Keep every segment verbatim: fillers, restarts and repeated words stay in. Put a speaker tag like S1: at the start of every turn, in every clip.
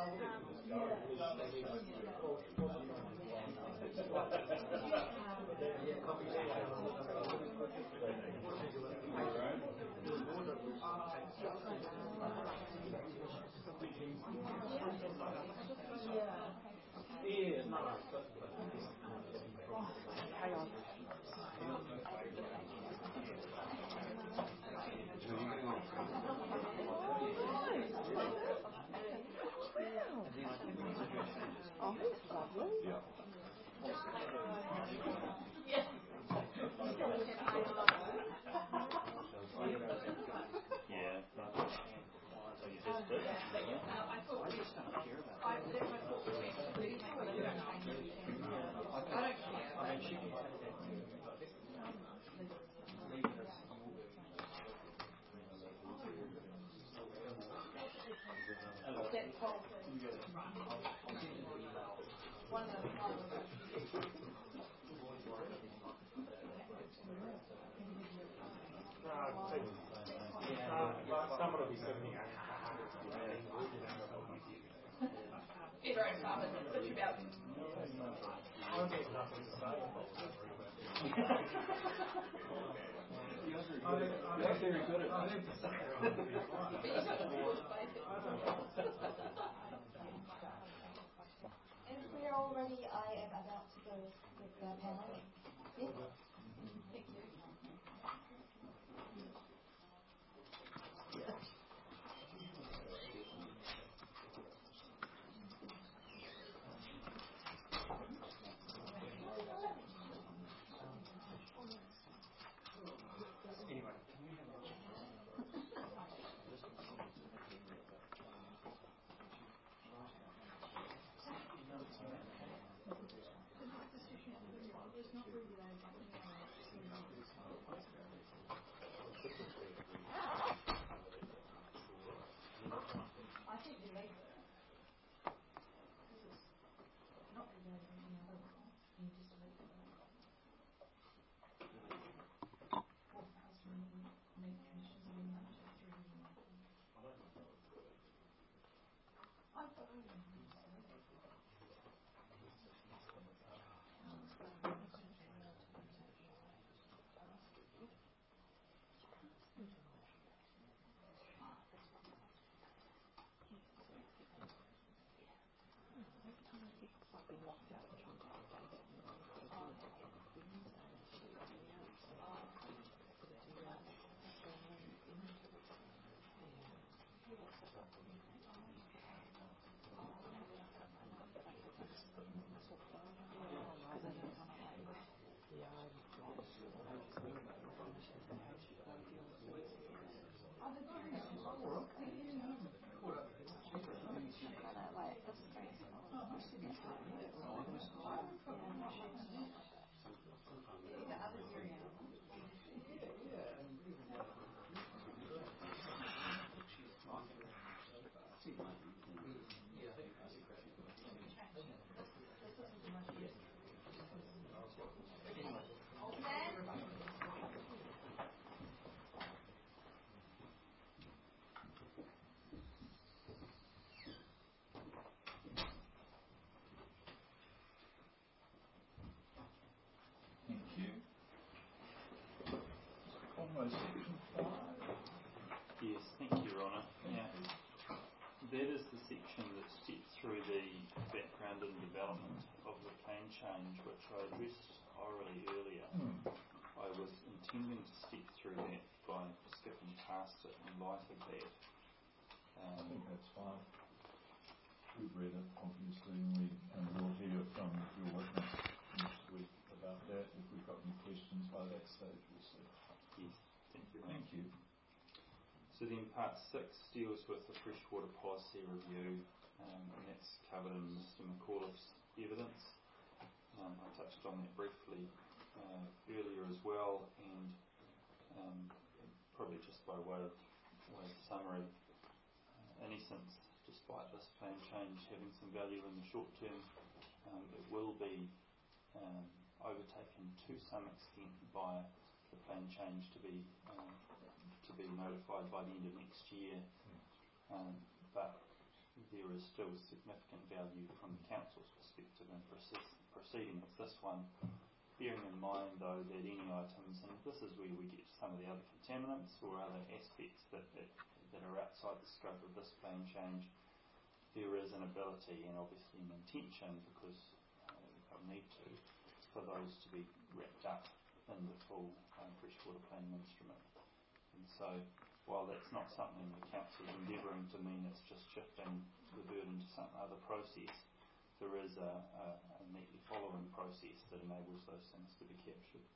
S1: That's very good at that.
S2: If we're all ready, I am about to go with the panel. Yes? Thank you.
S3: Yes, thank you, Ronna. Yeah. That is the section that steps through the background and development of the plan change, which I addressed orally earlier. Mm. I was intending to step through that by skipping past it in light of that. Um,
S1: I think that's fine. We've read it, obviously, and, we, and we'll hear from your witness next week about that. If we've got any questions by that stage, we'll see.
S3: Yes, thank you.
S1: Thank you.
S3: So then part six deals with the freshwater policy review, um, and that's covered in Mister McAuliffe's evidence. Um, I touched on that briefly uh, earlier as well, and um, probably just by way of, way of summary, uh, in essence, despite this plan change having some value in the short term, um, it will be um, overtaken to some extent by the plan change to be um, to be notified by the end of next year. Um, but there is still significant value from the council's perspective in proceed, proceeding with this one, bearing in mind though that any items, and this is where we get some of the other contaminants or other aspects that, that, that are outside the scope of this plan change, there is an ability and obviously an intention, because uh, they'll need to, for those to be wrapped up in the full um, freshwater planning instrument. And so while that's not something the council is endeavouring to mean it's just shifting the burden to some other process, there is a, a, a neatly following process that enables those things to be captured.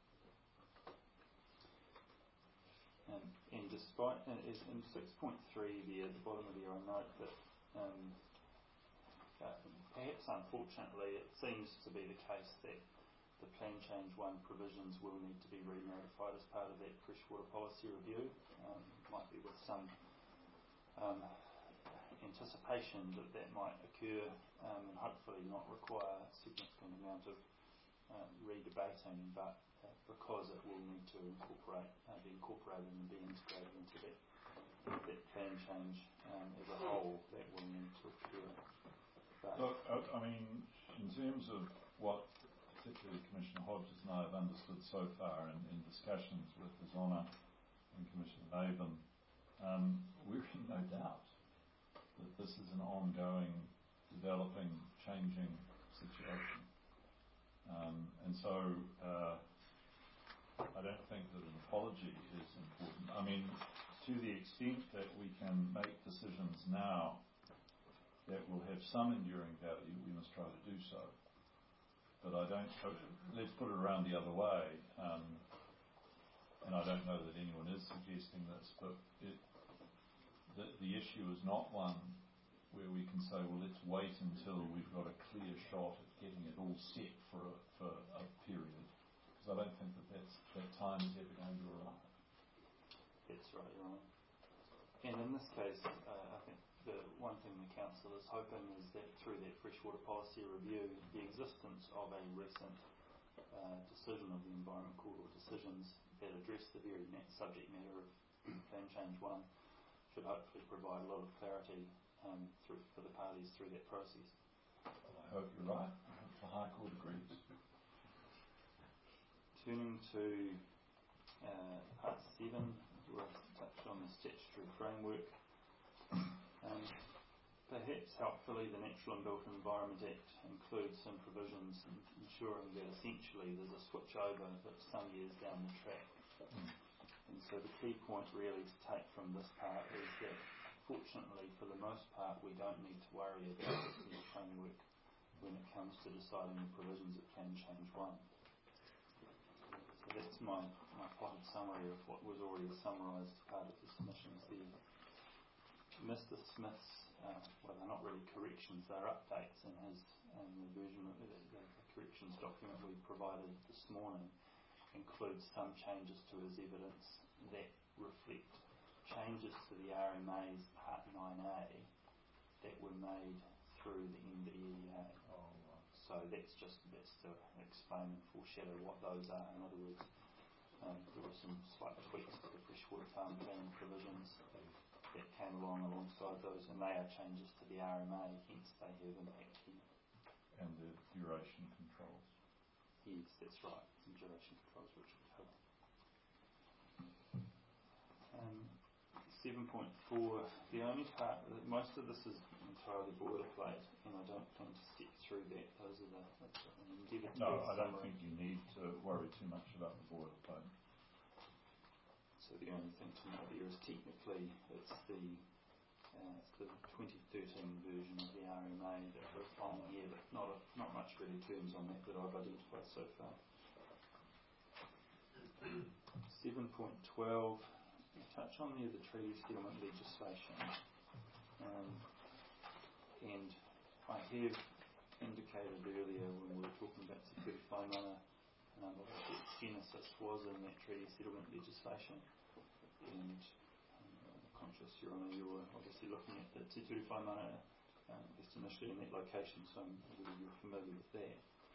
S3: Um, and despite, uh, in six point three there, at the bottom of there, I note that um, uh, perhaps unfortunately it seems to be the case that the Plan Change one provisions will need to be re-notified as part of that freshwater policy review. Um, might be with some um, anticipation that that might occur um, and hopefully not require a significant amount of uh, re-debating, but uh, because it will need to incorporate, uh, be incorporated and be integrated into that, that plan change um, as a whole, that will need to occur. But
S1: Look, I, I mean, in terms of what particularly Commissioner Hodges and I have understood so far in, in discussions with His Honour and Commissioner Laban, um, we're in no doubt that this is an ongoing, developing, changing situation. Um, and so uh, I don't think that an apology is important. I mean, to the extent that we can make decisions now that will have some enduring value, we must try to do so. But I don't, let's put it around the other way, um, and I don't know that anyone is suggesting this, but it, the, the issue is not one where we can say, well, let's wait until we've got a clear shot at getting it all set for a, for a period, because I don't think that that's, that time is ever going to arrive.
S3: That's right, Your Honour. And in this case, uh, I think the one thing the Council is hoping is that through that freshwater policy review, the existence of a recent uh, decision of the Environment Court, or decisions that address the very net subject matter of Plan Change one, should hopefully provide a lot of clarity um, through, for the parties through that process.
S1: Well, I hope you're right. I hope the High Court agrees.
S3: Turning to uh, part seven, where I touched on the statutory framework. Um, perhaps helpfully, the Natural and Built Environment Act includes some provisions in ensuring that essentially there's a switch over that's some years down the track. Mm. And so the key point really to take from this part is that fortunately for the most part we don't need to worry about the framework when it comes to deciding the provisions of Plan Change one. So that's my, my plotted summary of what was already summarised as part of the submissions there. Mister Smith's, uh, well, they're not really corrections, they're updates in his um, the version of the, the, the corrections document we provided this morning includes some changes to his evidence that reflect changes to the R M A's Part nine A that were made through the N D E A. Oh, right. So that's just that's to explain and foreshadow what those are. In other words, um, there were some slight tweaks to the freshwater farm plan provisions that came along alongside those, and they are changes to the R M A, hence they have impact here.
S1: And the duration controls.
S3: Yes, that's right, some duration controls which we cover. Um, seven point four, the only part, most of this is entirely boilerplate, and I don't plan to step through that. Those are the, that's an endeavour to
S1: No, I don't
S3: summary.
S1: think you need to worry too much about the boilerplate.
S3: So the only thing to note there is technically it's the uh, it's the twenty thirteen version of the R M A that we're on here, but not a, not much really turns on that that I've identified so far. seven point twelve, touch on there the treaty settlement legislation, um, and I have indicated earlier when we were talking about Te Ture Whainanga, um, what genesis was in that treaty settlement legislation. And um, I'm conscious, Your Honour, you were obviously looking at the Te Ture Whainanga um, just initially in that location, so I'm really you're familiar with that.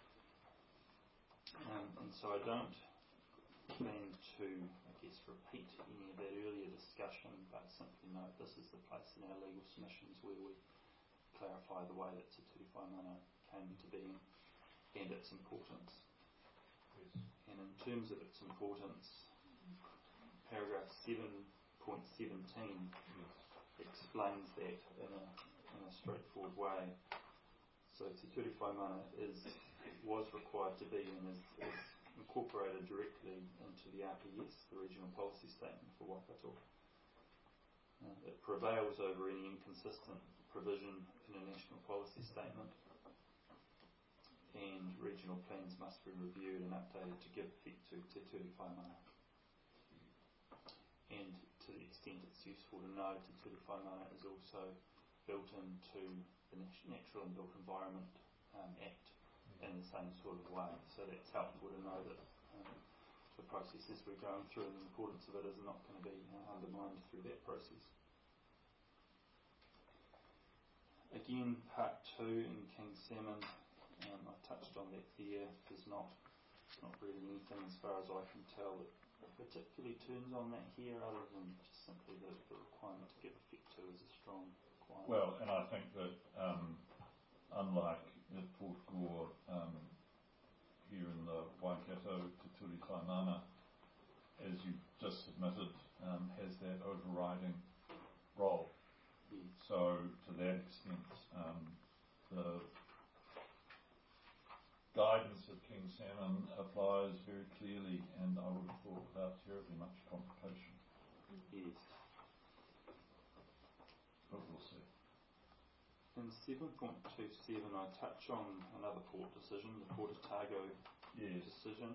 S3: Um, and so I don't plan to, I guess, repeat any of that earlier discussion, but simply note this is the place in our legal submissions where we clarify the way that Te Ture Whaimana came into being and its importance.
S1: Yes.
S3: And in terms of its importance, paragraph seven point seventeen
S1: Yes.
S3: explains that in a, in a straightforward way. So Te Ture Whaimana is, was required to be and is, is incorporated directly into the R P S, the Regional Policy Statement for Waikato. Uh, it prevails over any inconsistent provision in a national policy statement, and regional plans must be reviewed and updated to give effect to Te Ture Whaimana. And to the extent it's useful to know, Te Ture Whaimana is also built into the Natural and Built Environment um, Act in the same sort of way. So that's helpful to know that um, the processes we're going through and the importance of it is not going to be uh, undermined through that process. Again, part two in King Salmon, um, I've touched on that there. There's not, not really anything as far as I can tell that particularly turns on that here, other than just simply the, the requirement to give effect to is a strong requirement.
S1: Well, and I think that um, unlike at Port Gore, um, here in the Waikato, Te Ture Whaimana, as you've just submitted, um, has that overriding role.
S3: Yes.
S1: So to that extent, um, the guidance of King Salmon applies very clearly, and I would have thought without terribly much complication.
S3: Yes.
S1: But we'll see.
S3: In seven point two seven, I touch on another court decision, the Port Otago
S1: Yes.
S3: decision,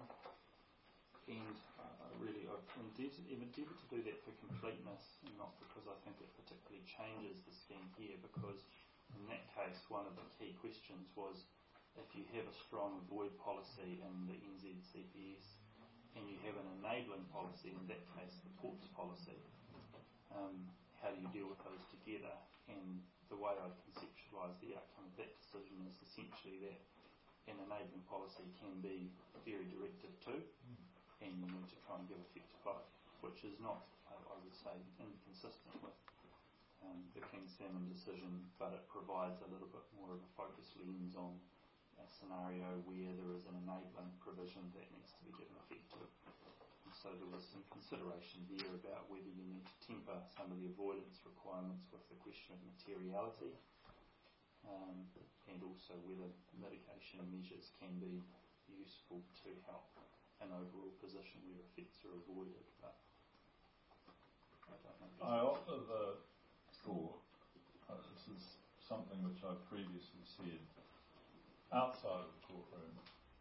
S3: and uh, really I've endeavoured, endeavoured to do that for completeness, and not because I think it particularly changes the scheme here, because in that case one of the key questions was, if you have a strong void policy in the N Z C P S and you have an enabling policy, in that case the ports policy, um, how do you deal with those together? And the way I conceptualise the outcome of that decision is essentially that an enabling policy can be very directive too, mm. and you need to try and give effect to both, which is not, I, I would say, inconsistent with um, the King Salmon decision, but it provides a little bit more of a focus lens on a scenario where there is an enabling provision that needs to be given effect to. And so there was some consideration there about whether you need to temper some of the avoidance requirements with the question of materiality, um, and also whether mitigation measures can be useful to help an overall position where effects are avoided. But I don't know.
S1: I offer the thought, uh, this is something which I've previously said outside of the courtroom,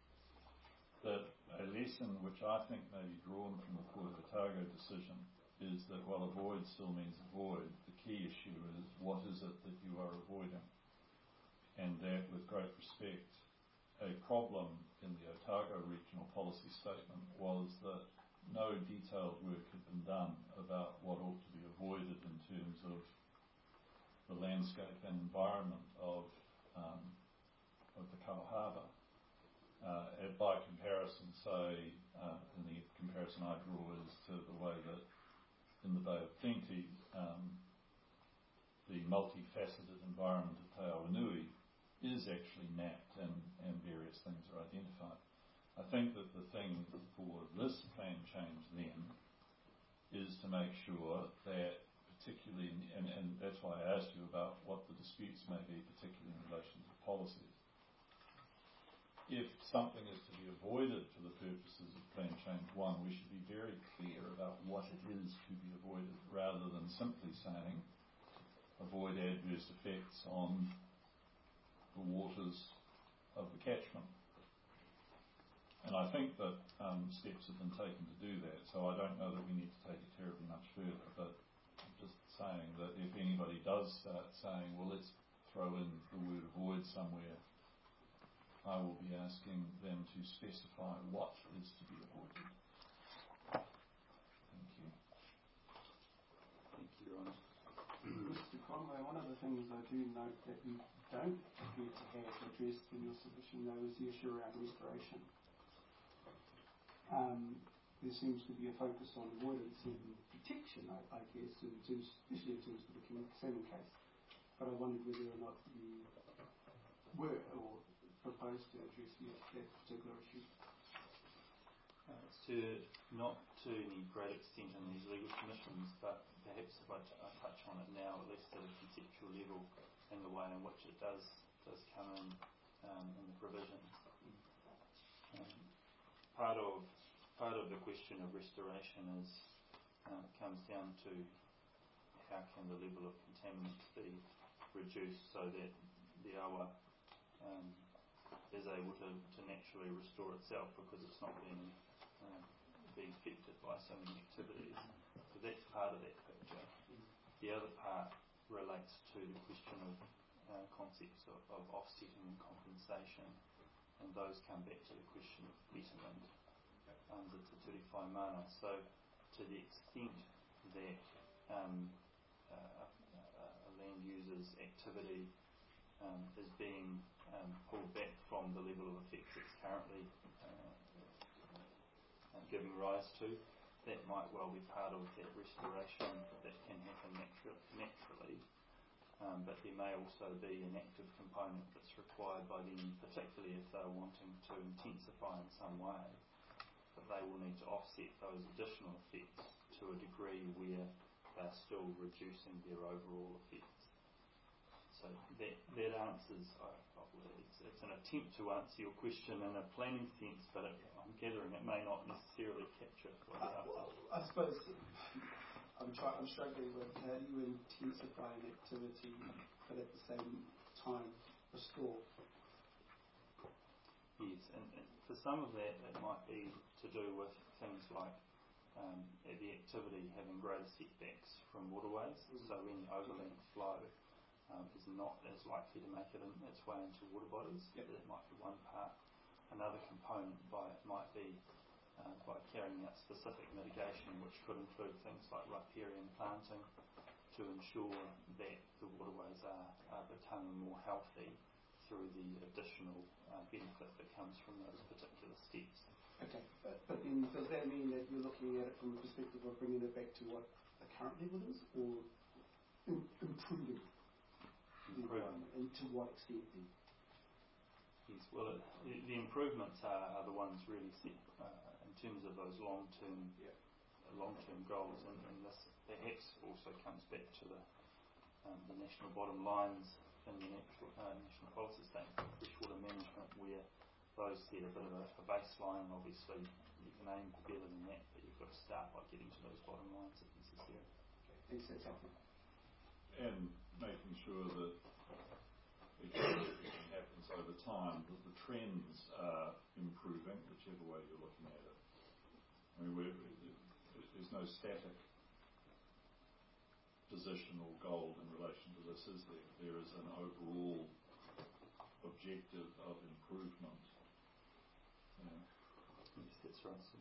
S1: that a lesson which I think may be drawn from the Port Otago decision is that while avoid still means avoid, the key issue is what is it that you are avoiding. And that, with great respect, a problem in the Otago Regional Policy Statement was that no detailed work had been done about what ought to be avoided in terms of the landscape and environment of um, of the Kau Harbour. Uh, by comparison, say, uh, in the comparison I draw is to the way that in the Bay of Plenty, um, the multifaceted environment of Te Awanui is actually mapped and, and various things are identified. I think that the thing for this plan change then is to make sure that particularly, and, and that's why I asked you about what the disputes may be, particularly in relation to policies. If something is to be avoided for the purposes of plan change one, we should be very clear about what it is to be avoided, rather than simply saying avoid adverse effects on the waters of the catchment. And I think that um, steps have been taken to do that, so I don't know that we need to take it terribly much further, but I'm just saying that if anybody does start saying, well, let's throw in the word avoid somewhere, I will be asking them to specify what is to be avoided. Thank you.
S3: Thank you, Ron.
S4: Mister Conway, one of the things I do note that you don't appear to have addressed in your submission, though, is the issue around restoration. Um, there seems to be a focus on avoidance and protection, I, I guess, in terms, especially in terms of the King Salmon case. but I wondered whether or not you were or proposed to address the, that particular issue.
S3: Uh, to not to any great extent in these legal submissions, but perhaps if I, t- I touch on it now, at least at a conceptual level, in the way in which it does does come in um, in the provisions. Um, part of part of the question of restoration is um, comes down to how can the level of contaminants be reduced so that the awa um, is able to, to naturally restore itself because it's not being uh, being affected by so many activities. So that's part of that picture. The other part relates to the question of uh, concepts of, of offsetting and compensation, and those come back to the question of betterment under Te Ture Whai Mana. So to the extent that um, uh, a land user's activity um, is being um, pulled back from the level of effect it's currently uh, uh, giving rise to, that might well be part of that restoration that can happen natu- naturally. Um, but there may also be an active component that's required by them, particularly if they're wanting to intensify in some way. But they will need to offset those additional effects to a degree where they're still reducing their overall effects. So that, that answers, uh, it's, it's an attempt to answer your question in a planning sense, but it, I'm gathering it may not necessarily capture what
S4: Uh, well, I suppose I'm, try, I'm struggling with how do you intensify an activity but at the same time restore?
S3: Yes, and, and for some of that it might be to do with things like um, the activity having greater setbacks from waterways, mm-hmm. so any overland flow um, is not as likely to make it in, its way into water bodies.
S4: Yep.
S3: That might be one part. Another component by it might be uh, by carrying out specific mitigation, which could include things like riparian planting to ensure that the waterways are, are becoming more healthy through the additional uh, benefit that comes from those particular steps.
S4: Okay, but, but then does that mean that you're looking at it from the perspective of bringing it back to what the current level is, or im- improving the environment, and to what extent then?
S3: Yes, well, it, the, the improvements are, are the ones really set uh, in terms of those long-term
S4: yeah.
S3: uh, long-term goals, and, and this perhaps also comes back to the um, the national bottom lines in the natural, uh, national policy statement for freshwater management, where those set a bit of a, a baseline. Obviously, you can aim for better than that, but you've got to start by getting to those bottom lines if necessary.
S4: Okay, thanks, that's helpful.
S1: And making sure that everything happens over time, that the trends are improving, whichever way you're looking at it. I mean, we're, there's no static position or goal in relation to this, is there? There is an overall objective of improvement. Yeah.
S3: Yes, that's right. So.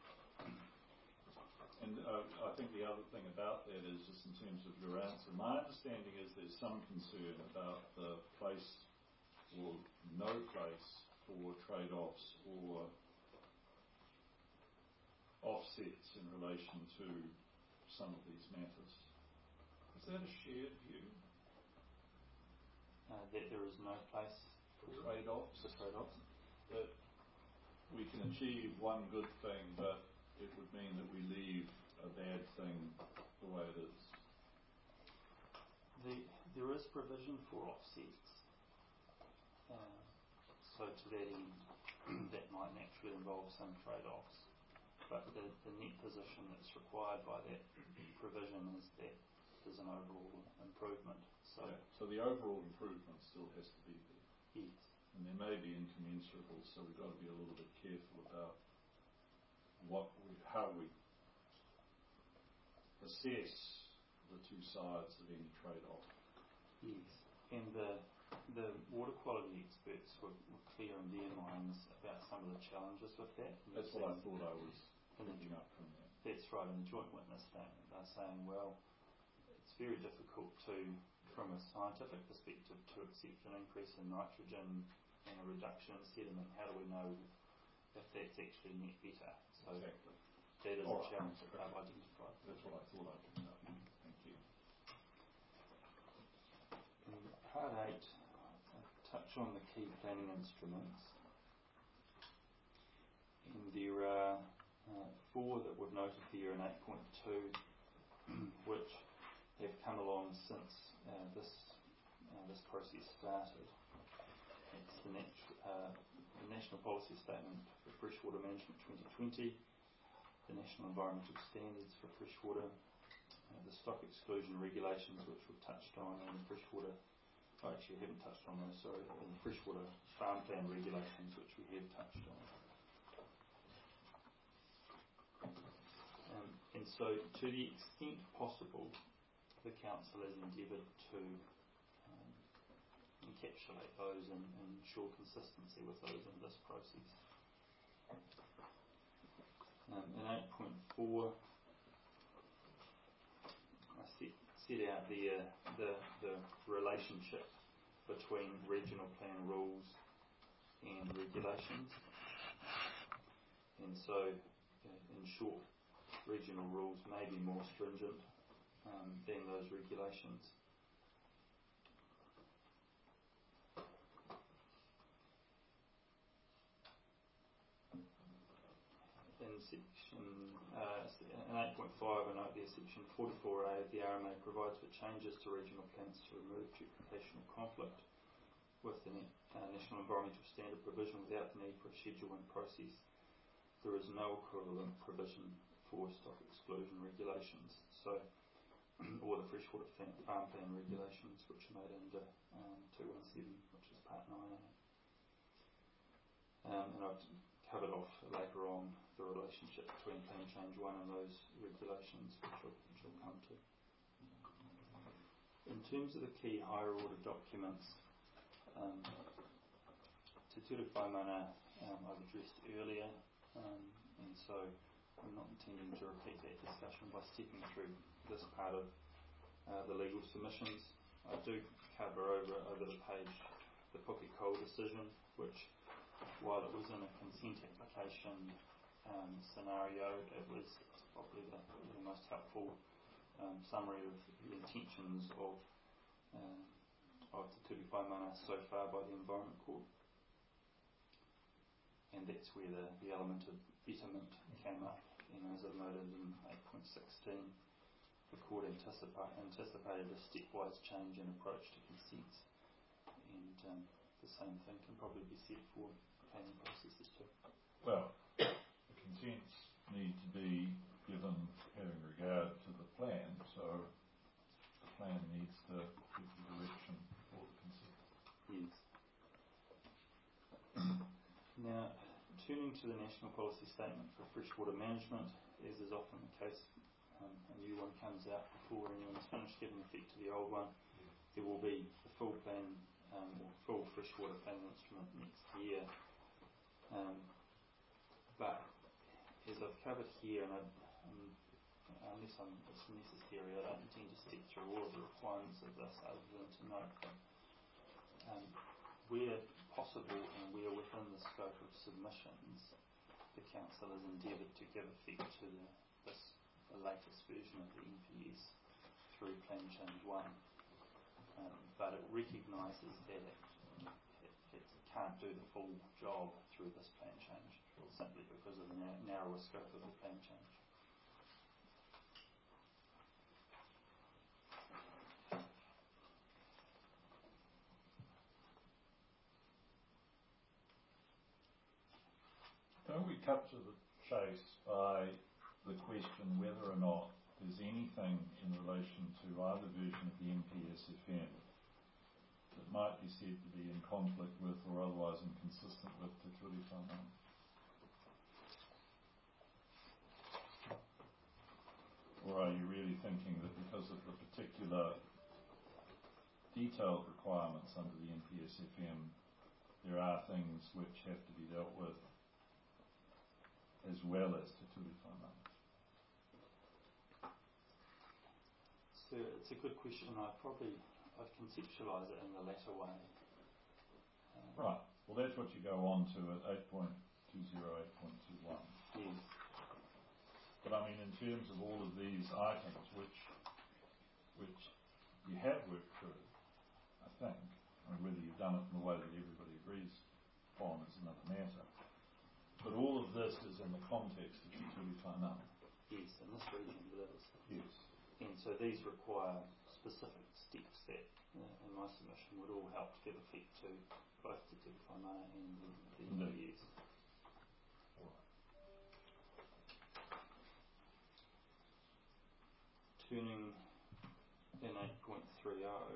S1: And uh, I think the other thing about that is, just in terms of your answer, my understanding is there's some concern about the place or no place for trade-offs or offsets in relation to some of these matters. Is that a shared view?
S3: Uh, that there is no place
S1: for trade-offs?
S3: For trade-offs?
S1: That we can achieve one good thing, but it would mean that we leave a bad thing the way it is.
S3: The, there is provision for offsets. Uh, so to that end, that might naturally involve some trade-offs. But the, the net position that's required by that provision is that there's an overall improvement. So,
S1: yeah. So the overall improvement still has to be there.
S3: Yes.
S1: And there may be incommensurables, so we've got to be a little bit careful about what we, how we assess the two sides of any trade-off.
S3: Yes, and the the water quality experts were, were clear in their minds about some of the challenges with that.
S1: That's what I thought I was picking up from that.
S3: That's right, in the joint witness statement they're saying, well, it's very difficult to, from a scientific perspective, to accept an increase in nitrogen and a reduction in sediment. How do we know if that's actually net better? So
S1: exactly.
S3: That is
S1: All
S3: a
S1: right.
S3: challenge that they've identified.
S1: That's what I thought I picked up. Thank you.
S3: on the key planning instruments, and there are uh, four that we've noted here in eight point two, which have come along since uh, this uh, this process started. It's the, nat- uh, the National Policy Statement for Freshwater Management twenty twenty, the National Environmental Standards for Freshwater, uh, the Stock Exclusion Regulations, which we've touched on, and the Freshwater, oh, actually I haven't touched on those, sorry, and the Freshwater Farm Plan Regulations, which we have touched on. Um, and so, to the extent possible, the Council has endeavoured to um, encapsulate those and, and ensure consistency with those in this process. Um, in eight point four, I set, set out there the, the relationship between regional plan rules and regulations. And so, uh, in short, regional rules may be more stringent um, than those regulations. In section uh, in eight point five, I note there section forty-four A of the R M A provides for changes to regional plans to remove duplication or conflict with the uh, National Environmental Standard provision without the need for a schedule and process. There is no equivalent provision for stock exclusion regulations, so or the freshwater farm plan regulations, which are made under um, two seventeen, which is part nine A. Um, and I've covered off later on the relationship between Plan Change one and those regulations, which I'll, which I'll come to. In terms of the key higher order documents, um, Te Ture Whaimana um, I've addressed earlier, um, and so I'm not intending to repeat that discussion by stepping through this part of uh, the legal submissions. I do cover over over the page the Pukekohe decision, which, while it was in a consent application um, scenario, it was probably the, the most helpful um, summary of the intentions of uh, of Te Ture Whaimana so far by the Environment Court. And that's where the, the element of betterment came up. And as I've noted in eight point sixteen, the Court anticipa- anticipated a stepwise change in approach to consents. And um, the same thing can probably be said for planning processes too.
S1: Well, the consents need to be given having regard to the plan, so the plan needs to give the direction for the consent.
S3: Yes. Now, turning to the National Policy Statement for Freshwater Management, as is often the case, um, a new one comes out before anyone's finished giving effect to the old one. There will be the full plan, um, or full freshwater planning instrument next year. Um, but as I've covered here, and I, um, unless I'm, it's necessary, I don't intend to step through all of the requirements of this other than to note that um, where possible and where within the scope of submissions, the Council has endeavoured to give effect to the, this, the latest version of the N P S through Plan Change one. Um, but it recognises that it, it, it can't do the full job through this plan change, simply because of the na- narrower scope of the plan change.
S1: Don't we cut to the chase by the question whether or not there's anything in relation to either version of the N P S F M that might be said to be in conflict with or otherwise inconsistent with Te Ture Whaimana? Or are you really thinking that because of the particular detailed requirements under the N P S F M, there are things which have to be dealt with as well as Te Ture Whaimana?
S3: So it's a good question. I'd probably I'd conceptualise it in the latter way. Um,
S1: right. Well, that's what you go on to at eight point two zero, eight point two one.
S3: Yes.
S1: But I mean, in terms of all of these items, which which you have worked through, I think, I mean, whether you've done it in the way that everybody agrees on is another matter. But all of this is in the context of utility whanau.
S3: Yes, in this region it is.
S1: Yes.
S3: And so these require specific steps that, uh, in my submission, would all help to give effect to both the Te Whanau and the, the N P S. Turning in eight point three oh,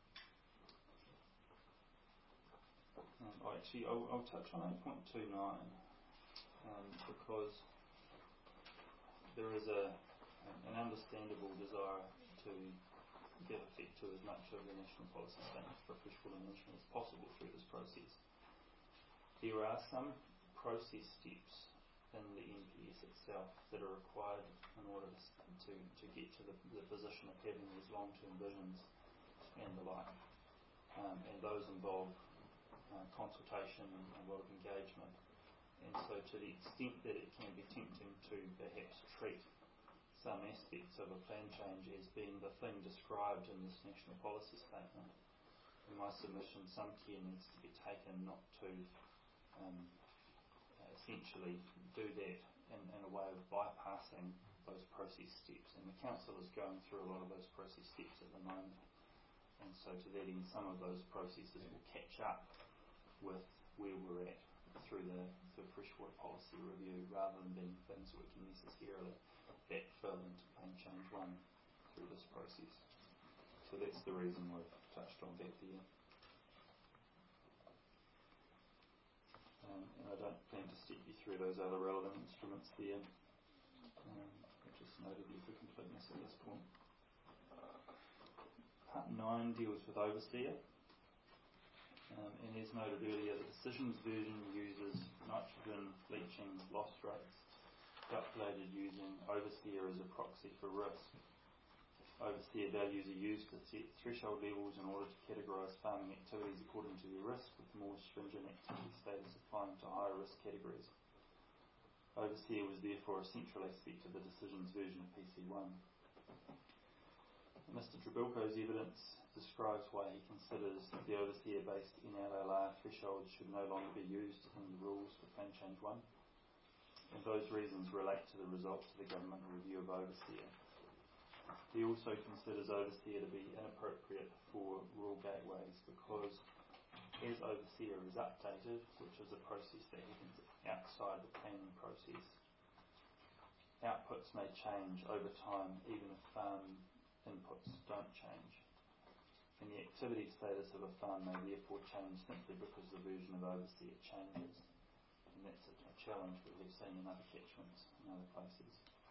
S3: um, oh, actually I'll, I'll touch on eight point two nine um, because there is a an understandable desire to give effect to as much of the National Policy Statement for freshwater management as possible through this process. There are some process steps in the N P S itself that are required in order to, to get to the, the position of having these long-term visions and the like. Um, and those involve uh, consultation and a lot of engagement. And so to the extent that it can be tempting to perhaps treat some aspects of a plan change as being the thing described in this National Policy Statement, in my submission some care needs to be taken not to um, essentially do that in, in a way of bypassing those process steps. And the Council is going through a lot of those process steps at the moment. And so to that end, some of those processes will catch up with where we're at through the, the freshwater policy review, rather than being things that we can necessarily backfill into plan change one through this process. So that's the reason we've touched on that there. Um, and I don't plan to step you through those other relevant instruments there. Um, I've just noted you for completeness at this point. Part nine deals with overseer. Um, and as noted earlier, the decisions version uses nitrogen leaching loss rates calculated using overseer as a proxy for risk. Overseer values are used to set threshold levels in order to categorise farming activities according to their risk, with more stringent activity status applying to higher risk categories. Overseer was therefore a central aspect of the decisions version of P C one. Mister Trabilko's evidence describes why he considers the overseer-based N L L R thresholds should no longer be used in the rules for Plan Change one. And those reasons relate to the results of the government review of overseer. He also considers overseer to be inappropriate for rural gateways because as overseer is updated, which is a process that happens outside the planning process, outputs may change over time even if farm inputs don't change. And the activity status of a farm may therefore change simply because the version of overseer changes. And that's a, a challenge that we've seen in other catchments in other places.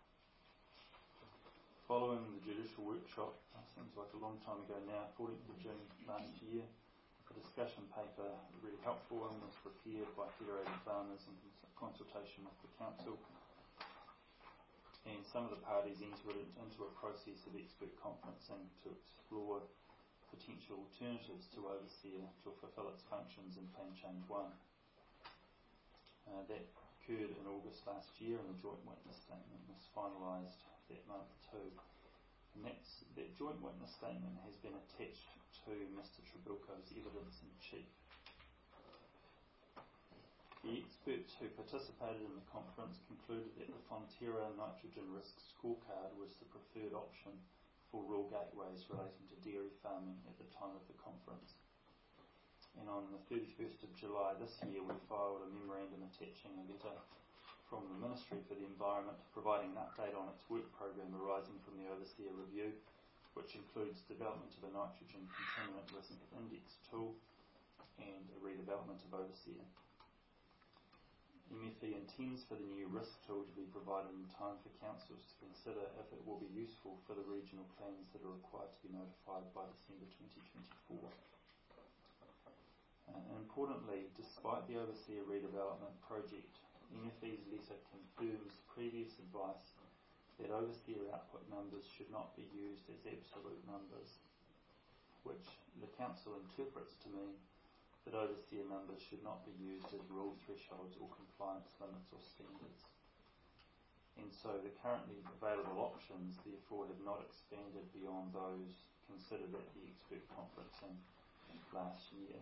S3: Following the judicial workshop, it seems like a long time ago now, fourteenth of June last year, a discussion paper, really helpful one, was prepared by Federated Farmers in consultation with the Council. And some of the parties entered into a process of expert conferencing to explore potential alternatives to overseer to fulfil its functions in Plan Change one. Uh, that occurred in August last year, and the joint witness statement was finalised that month too. And that's, that joint witness statement has been attached to Mister Trabilko's evidence in chief. The experts who participated in the conference concluded that the Fonterra nitrogen risk scorecard was the preferred option for rural gateways relating to dairy farming at the time of the conference. And on the thirty-first of July this year, we filed a memorandum attaching a letter from the Ministry for the Environment providing an update on its work programme arising from the Overseer Review, which includes development of a nitrogen contaminant risk index tool and a redevelopment of Overseer. M F E intends for the new risk tool to be provided in time for councils to consider if it will be useful for the regional plans that are required to be notified by December twenty twenty-four. Uh, and importantly, despite the Overseer redevelopment project, M F E's letter confirms previous advice that Overseer output numbers should not be used as absolute numbers, which the Council interprets to mean that overseer numbers should not be used as rule thresholds or compliance limits or standards. And so the currently available options therefore have not expanded beyond those considered at the expert conferencing last year.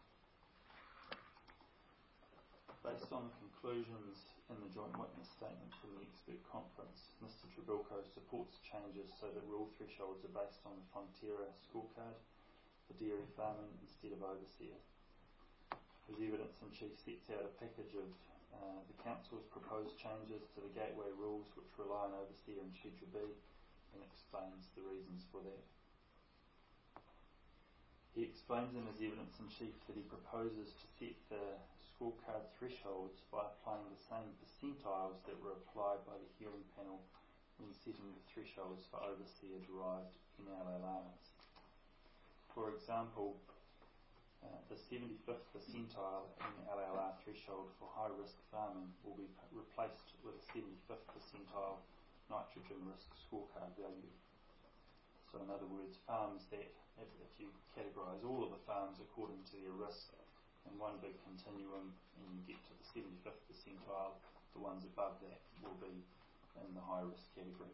S3: Based on the conclusions in the joint witness statement from the expert conference, Mister Trebilco supports changes so that rule thresholds are based on the Fonterra scorecard for dairy farming instead of overseer. His evidence-in-chief sets out a package of uh, the Council's proposed changes to the gateway rules which rely on overseer and Schedule B, and explains the reasons for that. He explains in his evidence-in-chief that he proposes to set the scorecard thresholds by applying the same percentiles that were applied by the hearing panel when setting the thresholds for overseer-derived N L L Rs. For example, uh, the seventy-fifth percentile N L L R threshold for high-risk farming will be p- replaced with a seventy-fifth percentile nitrogen risk scorecard value. So in other words, farms that, if, if you categorise all of the farms according to their risk in one big continuum and you get to the seventy-fifth percentile, the ones above that will be in the high risk category.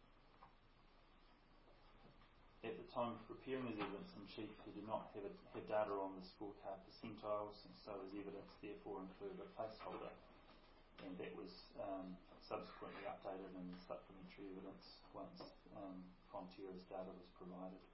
S3: At the time of preparing his evidence-in-chief, he did not have, a, have data on the scorecard percentiles, and so his evidence therefore included a placeholder, and that was um, subsequently updated in the supplementary evidence once um, Fonterra's data was provided.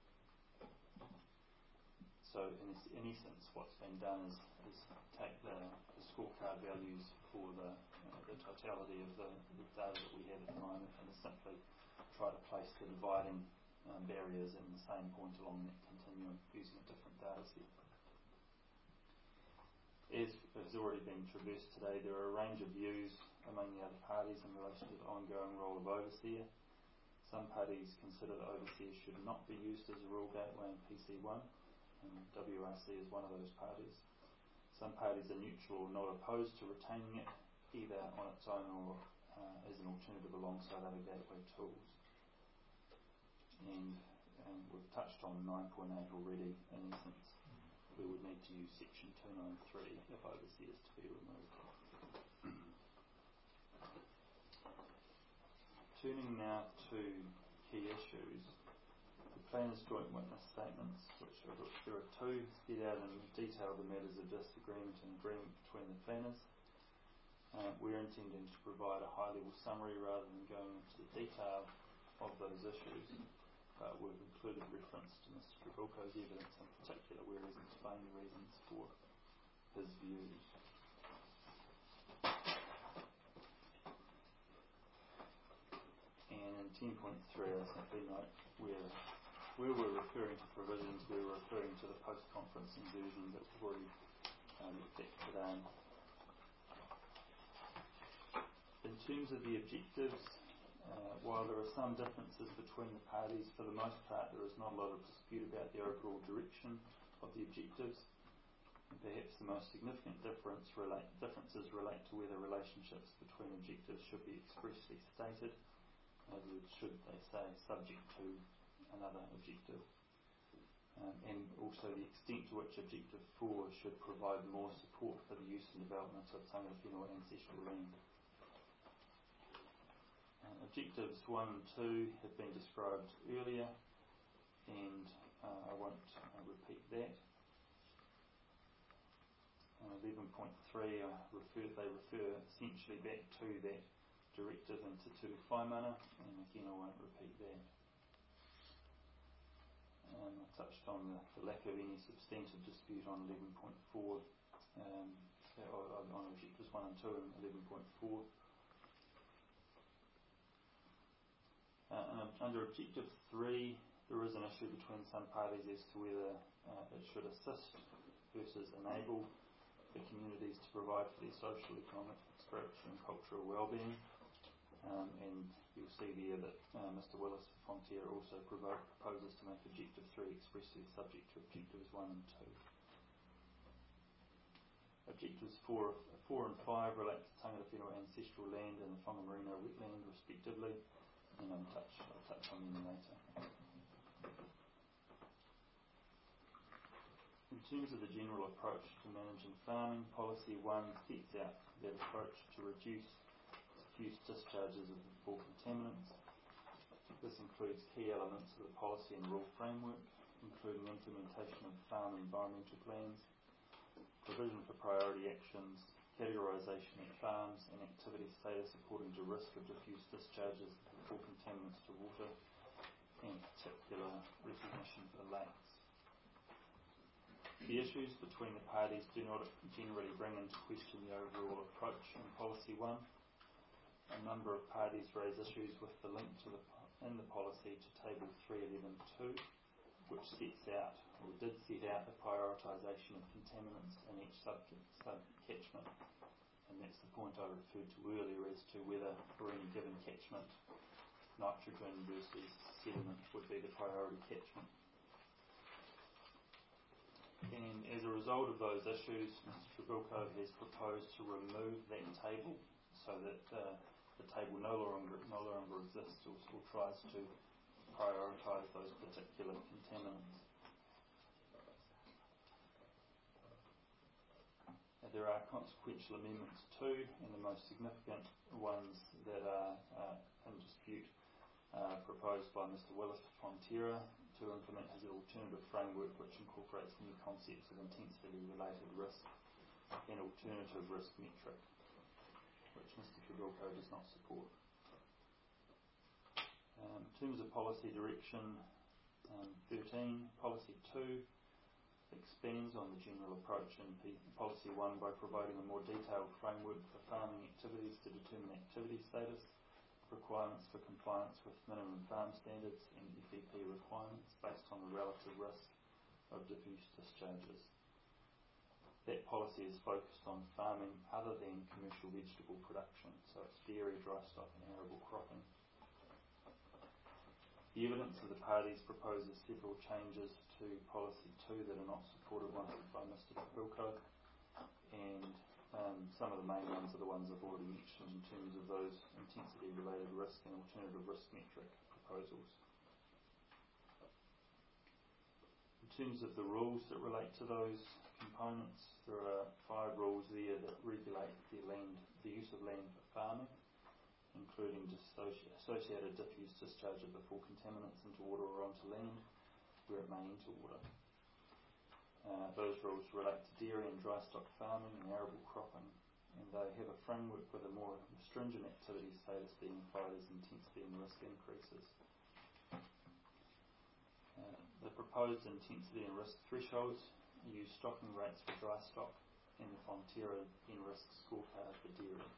S3: So in, in essence, what's been done is, is take the, the scorecard values for the, uh, the totality of the, the data that we have at the moment, and simply try to place the dividing um, barriers in the same point along that continuum using a different data set. As has already been traversed today, there are a range of views among the other parties in relation to the ongoing role of overseer. Some parties consider that overseer should not be used as a rule gateway in P C one. And W R C is one of those parties. Some parties are neutral or not opposed to retaining it, either on its own or uh, as an alternative alongside other gateway tools. And, and we've touched on nine point eight already. In essence, we would need to use section two ninety-three if overseer is to be removed. Turning now to key issues. Planners' joint witness statements, which are, there are two, set out in detail the matters of disagreement and agreement between the planners. Uh, we're intending to provide a high-level summary rather than going into the detail of those issues, but we've included reference to Mister Trebilco's evidence in particular, where he's explained the reasons for his views. And in ten point three, I simply note where Where we're referring to provisions, we're referring to the post-conferencing version that we've already um, looked at today. In terms of the objectives, uh, while there are some differences between the parties, for the most part there is not a lot of dispute about the overall direction of the objectives. And perhaps the most significant difference relate, differences relate to whether relationships between objectives should be expressly stated. In other words, should they say subject to another objective, um, and also the extent to which objective four should provide more support for the use and development of tangata whenua ancestral land. Uh, objectives one and two have been described earlier, and uh, I won't uh, repeat that. Uh, eleven point three, uh, refer, they refer essentially back to that directive in Te Ture Whaimana, and again I won't repeat that. Um, I touched on the, the lack of any substantive dispute on eleven point four, um, on objectives one and two and eleven point four. Uh, and under objective three, there is an issue between some parties as to whether uh, it should assist versus enable the communities to provide for their social, economic, spiritual and cultural well-being. Um, and you'll see there that uh, Mister Willis of Fonterra also provo- proposes to make objective three expressly subject to objectives one and two. Objectives four, four and five relate to tangata whenua ancestral land and the Whangamarino wetland respectively, and I'll touch, I'll touch on them later. In terms of the general approach to managing farming, policy one sets out that approach to reduce diffuse discharges of the four contaminants. This includes key elements of the policy and rule framework, including implementation of farm environmental plans, provision for priority actions, categorisation at farms and activity status according to risk of diffuse discharges or contaminants to water, and particular recognition for lakes. The issues between the parties do not generally bring into question the overall approach in Policy one. A number of parties raise issues with the link to the, in the policy to Table three eleven two, which sets out, or did set out, the prioritisation of contaminants in each sub-catchment. And that's the point I referred to earlier as to whether, for any given catchment, nitrogen versus sediment would be the priority catchment. And as a result of those issues, Mister Trebilco has proposed to remove that table so that uh, the table no longer, no longer exists or, or tries to prioritise those particular contaminants. Uh, there are consequential amendments too, and the most significant ones that are uh, in dispute uh, proposed by Mister Willis Fonterra to implement his alternative framework, which incorporates new concepts of intensity-related risk and alternative risk metric, which Mister Trebilco does not support. Um, in terms of policy direction, um, thirteen, Policy two expands on the general approach in P- Policy one by providing a more detailed framework for farming activities to determine activity status, requirements for compliance with minimum farm standards and F E P requirements based on the relative risk of diffuse discharges. That policy is focused on farming other than commercial vegetable production, so it's dairy, dry stock and arable cropping. The evidence of the parties proposes several changes to Policy two that are not supported by Mister Trebilco, and Um, some of the main ones are the ones I've already mentioned in terms of those intensity-related risk and alternative risk metric proposals. In terms of the rules that relate to those components, there are five rules there that regulate the land, the use of land for farming, including dissoci- associated diffuse discharge of before contaminants into water or onto land where it may enter water. Uh, those rules relate to dairy and dry stock farming and arable cropping, and they have a framework with a more stringent activity status being applied as intensity and risk increases. Uh, the proposed intensity and risk thresholds use stocking rates for dry stock and the Fonterra N-risk scorecard for dairy.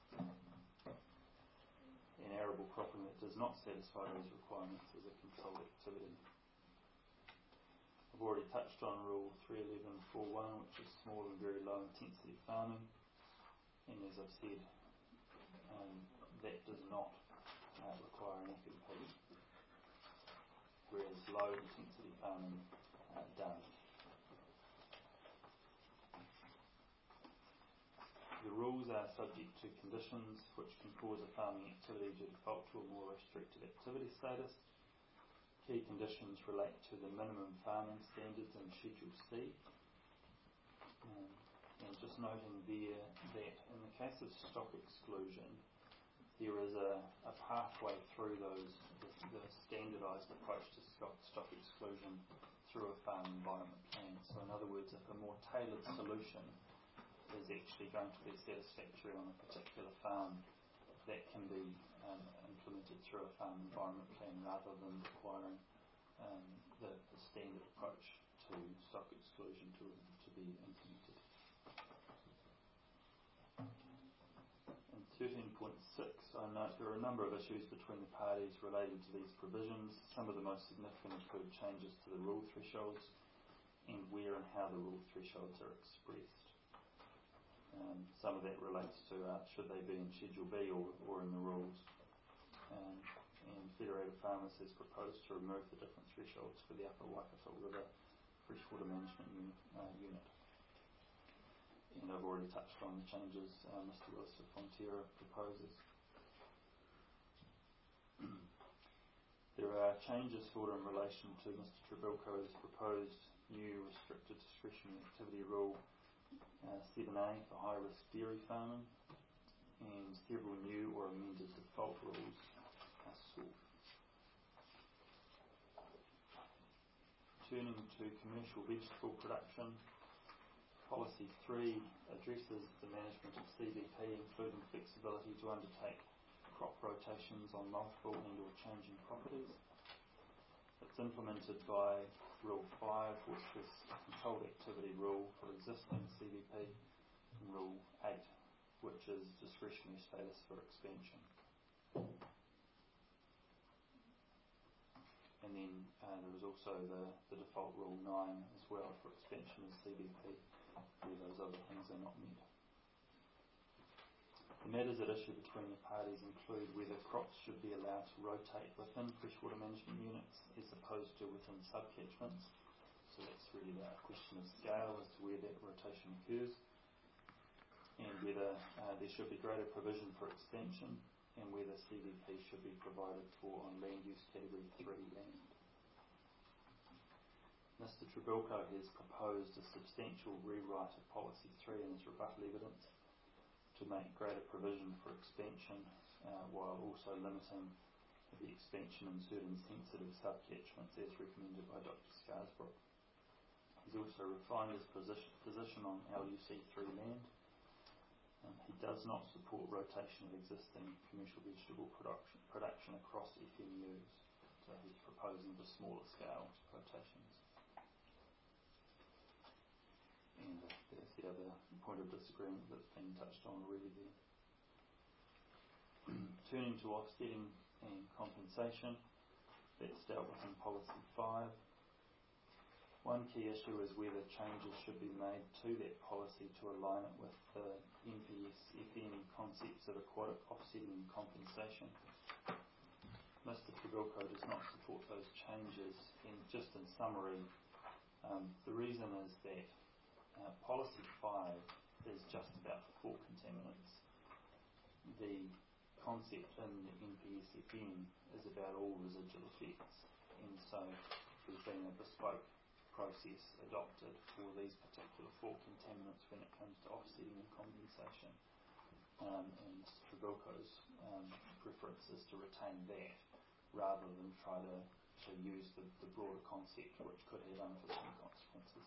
S3: And arable cropping that does not satisfy those requirements is a controlled activity. I've already touched on Rule three eleven four one, which is small and very low intensity farming, and as I've said, um, that does not uh, require an F E P, whereas low intensity farming uh, does. The rules are subject to conditions which can cause a farming activity to default to a more restricted activity status. Key conditions relate to the minimum farming standards in Schedule C. Um, and just noting there that in the case of stock exclusion, there is a, a pathway through those, the, the standardised approach to stock, stock exclusion through a farm environment plan. So in other words, if a more tailored solution is actually going to be satisfactory on a particular farm, that can be um, implemented through a farm environment plan rather than requiring um, the, the standard approach to stock exclusion to, to be implemented. In thirteen point six, I note there are a number of issues between the parties relating to these provisions. Some of the most significant include changes to the rule thresholds and where and how the rule thresholds are expressed. Um, some of that relates to uh, should they be in Schedule B or, or in the rules. Um, and Federated Farmers has proposed to remove the different thresholds for the Upper Waikato River Freshwater Management unit, uh, unit. And I've already touched on the changes uh, Mister Willis Fonterra proposes. There are changes sought in relation to Mister Trebilco's proposed new restricted discretionary activity rule Uh, seven A for high-risk dairy farming, and several new or amended default rules are sought. In turning to commercial vegetable production, Policy three addresses the management of C V P, including flexibility to undertake crop rotations on multiple and or changing properties. It's implemented by Rule five, which is a controlled activity rule for existing C V P, and Rule eight, which is discretionary status for expansion. And then uh, there is also the, the default Rule nine as well for expansion of C V P, where those other things are not met. The matters at issue between the parties include whether crops should be allowed to rotate within freshwater management units as opposed to within subcatchments. So that's really a question of scale as to where that rotation occurs, and whether uh, there should be greater provision for expansion, and whether C V P should be provided for on land use category three land. Mister Trebilco has proposed a substantial rewrite of Policy three in his rebuttal evidence to make greater provision for expansion uh, while also limiting the expansion in certain sensitive subcatchments as recommended by Doctor Scarsbrook. He's also refined his position, position on L U C three land. Um, he does not support rotation of existing commercial vegetable production, production across F M Us, so he's proposing the smaller scale rotations. And uh, there's the other point of disagreement that's been touched on already there. Turning to offsetting and compensation, that's dealt with in Policy five. One key issue is whether changes should be made to that policy to align it with the N P S F N concepts of aquatic offsetting and compensation. Mister Trebilco does not support those changes, and just in summary, um, the reason is that uh, Policy five is just about the four contaminants. The concept in the N P S F N is about all residual effects, and so there's been a bespoke process adopted for these particular four contaminants when it comes to offsetting and compensation. Um, and Mister Trebilco's um, preference is to retain that rather than try to, to use the, the broader concept, which could have unforeseen consequences.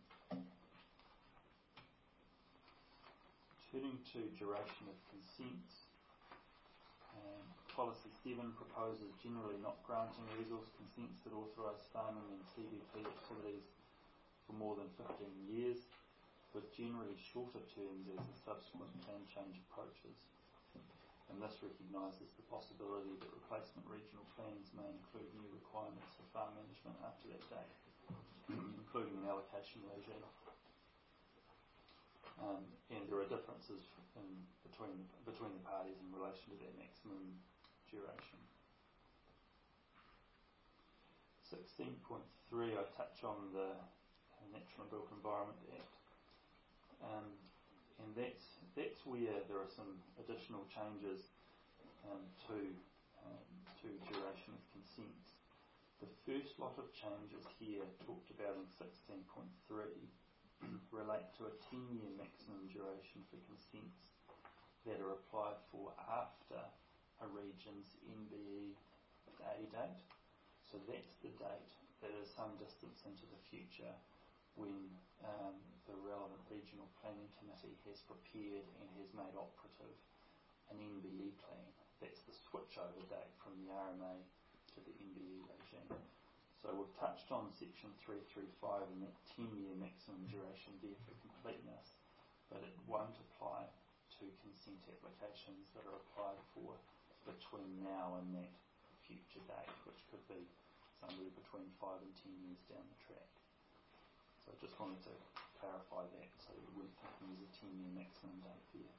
S3: Turning to duration of consents, um, Policy seven proposes generally not granting resource consents that authorise farming and C V P activities for more than fifteen years, with generally shorter terms as the subsequent plan change approaches. And this recognises the possibility that replacement regional plans may include new requirements for farm management after that date, including an allocation regime. Um, and there are differences in between, between the parties in relation to their maximum duration. sixteen point three, I touch on the Natural and Built Environment Act, um, and that's that's where there are some additional changes um, to um, to duration of consents. The first lot of changes here talked about in sixteen point three relate to a ten-year maximum duration for consents that are applied for after a region's N B E A date. So that's the date that is some distance into the future when um, the relevant regional planning committee has prepared and has made operative an N B E plan. That's the switchover date from the R M A to the N B E regime. So we've touched on section three thirty-five and that ten-year maximum duration there for completeness, but it won't apply to consent applications that are applied for between now and that future date, which could be somewhere between five and ten years down the track. So I just wanted to clarify that so you weren't thinking there's a ten-year maximum date there.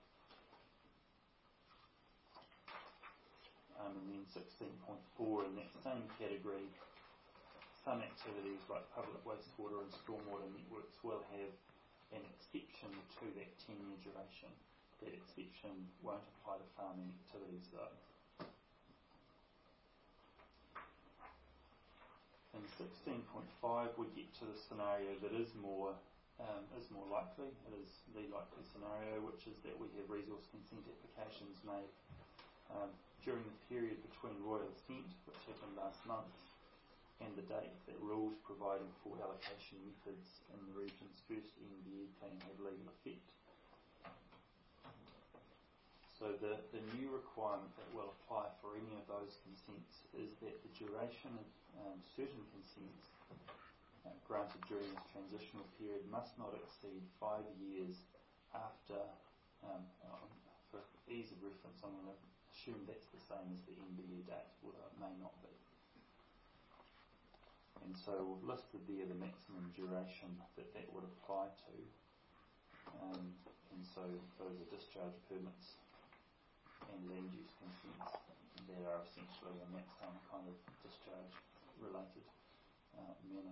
S3: Um, and then sixteen point four in that same category, some activities like public wastewater and stormwater networks will have an exception to that ten-year duration. That exception won't apply to farming activities though. In sixteen point five we get to the scenario that is more um, is more likely. It is the likely scenario, which is that we have resource consent applications made um, during the period between royal assent, which happened last month, and the date that rules providing for allocation methods in the region's first N B E plan have legal effect. So the, the new requirement that will apply for any of those consents is that the duration of um, certain consents uh, granted during this transitional period must not exceed five years after, um, um, for ease of reference, I'm going to assume that's the same as the N B E date, although it may not be. And so we've listed there the maximum duration that that would apply to. Um, and so those are discharge permits and land use consents that are essentially in that same kind of discharge related uh, manner.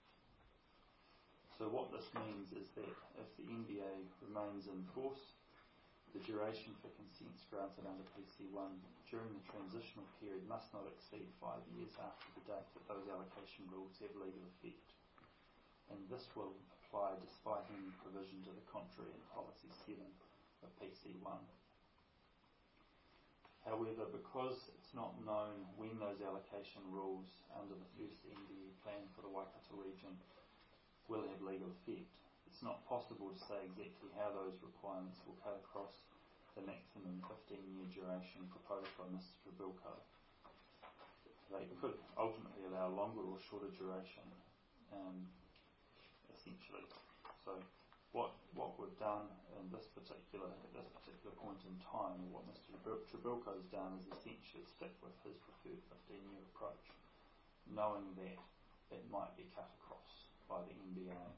S3: So what this means is that if the N B A remains in force, the duration for consents granted under P C one during the transitional period must not exceed five years after the date that those allocation rules have legal effect. And this will apply despite any provision to the contrary in Policy seven of P C one. However, because it's not known when those allocation rules under the first N B E plan for the Waikato region will have legal effect, it's not possible to say exactly how those requirements will cut across the maximum fifteen year duration proposed by Mister Trabilko. They could ultimately allow longer or shorter duration, um, essentially. So what what we've done in this particular at this particular point in time, or what Mister Trabilko has done, is essentially stick with his preferred fifteen year approach, knowing that it might be cut across by the N B A.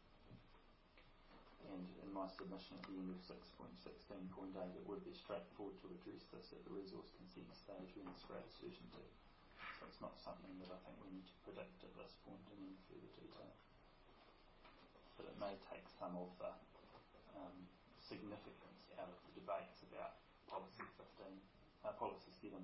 S3: And in my submission at the end of six point sixteen point eight, it would be straightforward to address this at the resource consent stage when it's greater certainty. So it's not something that I think we need to predict at this point in any further detail. But it may take some of the um, significance out of the debates about Policy fifteen, uh, Policy seven.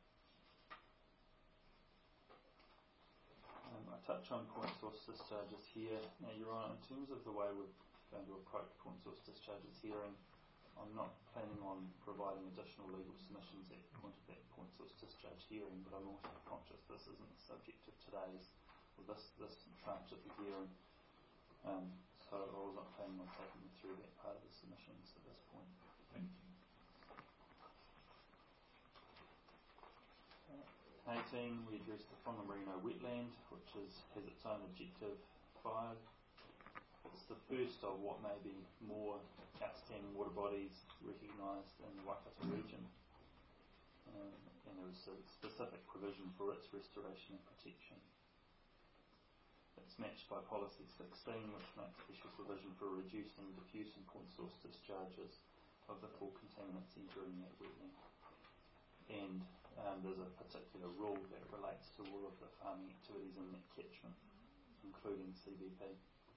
S3: Um, I touch on point source discharges here. Now, Your Honour, in terms of the way we're going to approach point source discharges hearing, I'm not planning on providing additional legal submissions at the point of that point source discharge hearing, but I'm also conscious this isn't the subject of today's, or this, this tranche of the hearing, um, so I was not planning on taking you through that part of the submissions at this point.
S1: Thank you.
S3: Uh, eighteen, we addressed the Whangamarino wetland, which is, has its own objective five. It's the first of what may be more outstanding water bodies recognised in the Waikato region. Um, and there was a specific provision for its restoration and protection. It's matched by Policy sixteen, which makes special provision for reducing diffuse and point source discharges of the full contaminants entering that wetland. And um, there's a particular rule that relates to all of the farming activities in that catchment, including C B P.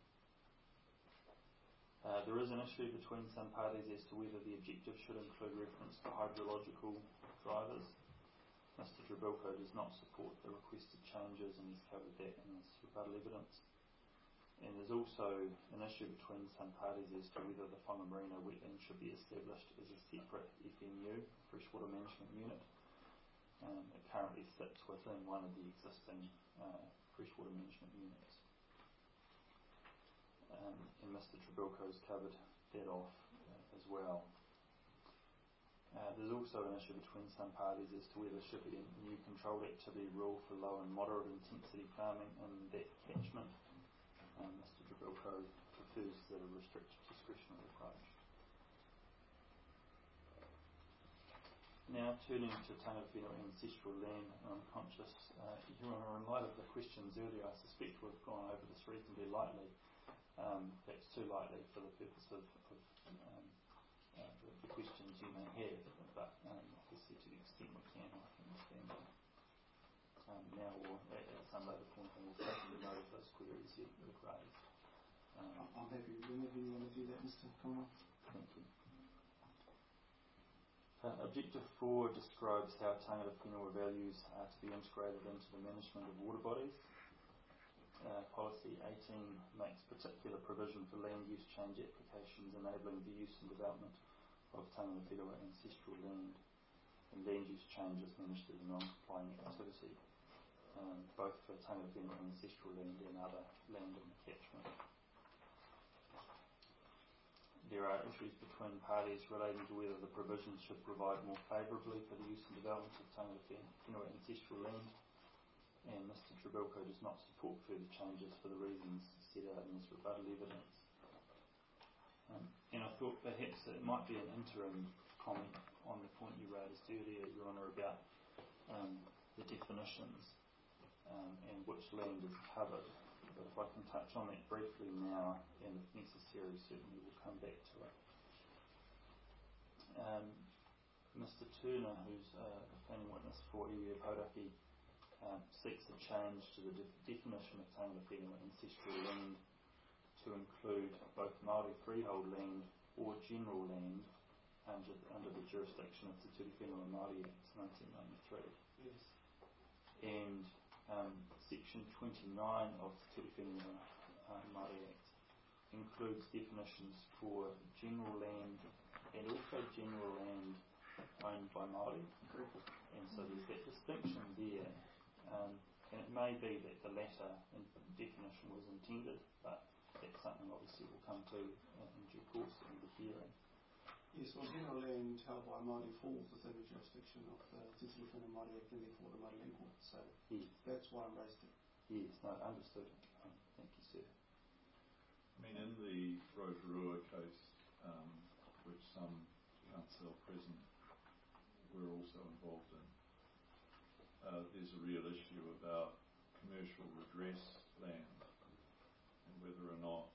S3: Uh, there is an issue between some parties as to whether the objective should include reference to hydrological drivers. Mister Trabilko does not support the requested changes, and he's covered that in his rebuttal evidence. And there's also an issue between some parties as to whether the Whangamarino wetland should be established as a separate F M U, Freshwater Management Unit. Um, it currently sits within one of the existing uh, freshwater management units. Um, and Mister Trabilko's covered that off uh, as well. Uh, there's also an issue between some parties as to whether there should be a new controlled activity rule for low and moderate intensity farming in that catchment. Um, Mister Trabilko prefers the restricted discretionary approach. Now turning to Tangawhenua ancestral land, I'm conscious, uh, Your Honour, in light of the questions earlier, I suspect we've gone over this reasonably lightly. Um, perhaps too lightly for the purpose of, of um, uh, the, the questions you may have, but um, obviously to the extent we can, I can understand that. Um, now, we'll, at, at some later point, we'll take note of those queries you've raised. Um,
S4: I'm happy whenever you want to do that, Mister Conroy.
S3: Thank you. Uh, objective four describes how Tangawhenua values are to be integrated into the management of water bodies. Uh, policy eighteen makes particular provision for land use change applications enabling the use and development of Tangawhenua ancestral land, and land use change is managed as a non-complying activity. Um, um, both for tangawhine and ancestral land and other land in the catchment. There are issues between parties relating to whether the provisions should provide more favourably for the use and development of tangawhine and ancestral land, and Mister Trebilco does not support further changes for the reasons set out in his rebuttal evidence. Um, and I thought perhaps it might be an interim comment on the point you raised earlier, Your Honour, about um, the definitions um, and which land is covered. But if I can touch on that briefly now, and if necessary, certainly we'll come back to it. Um, Mister Turner, who's uh, a planning witness for Iwi Hauraki, um, seeks a change to the de- definition of tangawhine ancestral land to include both Māori freehold land or general land under, under the jurisdiction of the Te Ture Whenua Māori Act nineteen ninety-three.
S4: Yes.
S3: And um, section twenty-nine of the Te Ture Whenua uh, Māori Act includes definitions for general land and also general land owned by Māori. And so there's that distinction there. Um, and it may be that the latter in definition was intended, but that's something obviously we'll come to uh, in due course in the hearing.
S4: Yes, well, general land held by Māori falls within the jurisdiction of the Te Ture Whenua Māori Act and therefore the Māori Land Court. So
S3: yes.
S4: That's why I raised it.
S3: Yes, no, understood. Um, thank you, sir.
S1: I mean, in the Rotorua case, um, which some council present were also involved in, uh, there's a real issue about commercial redress land and whether or not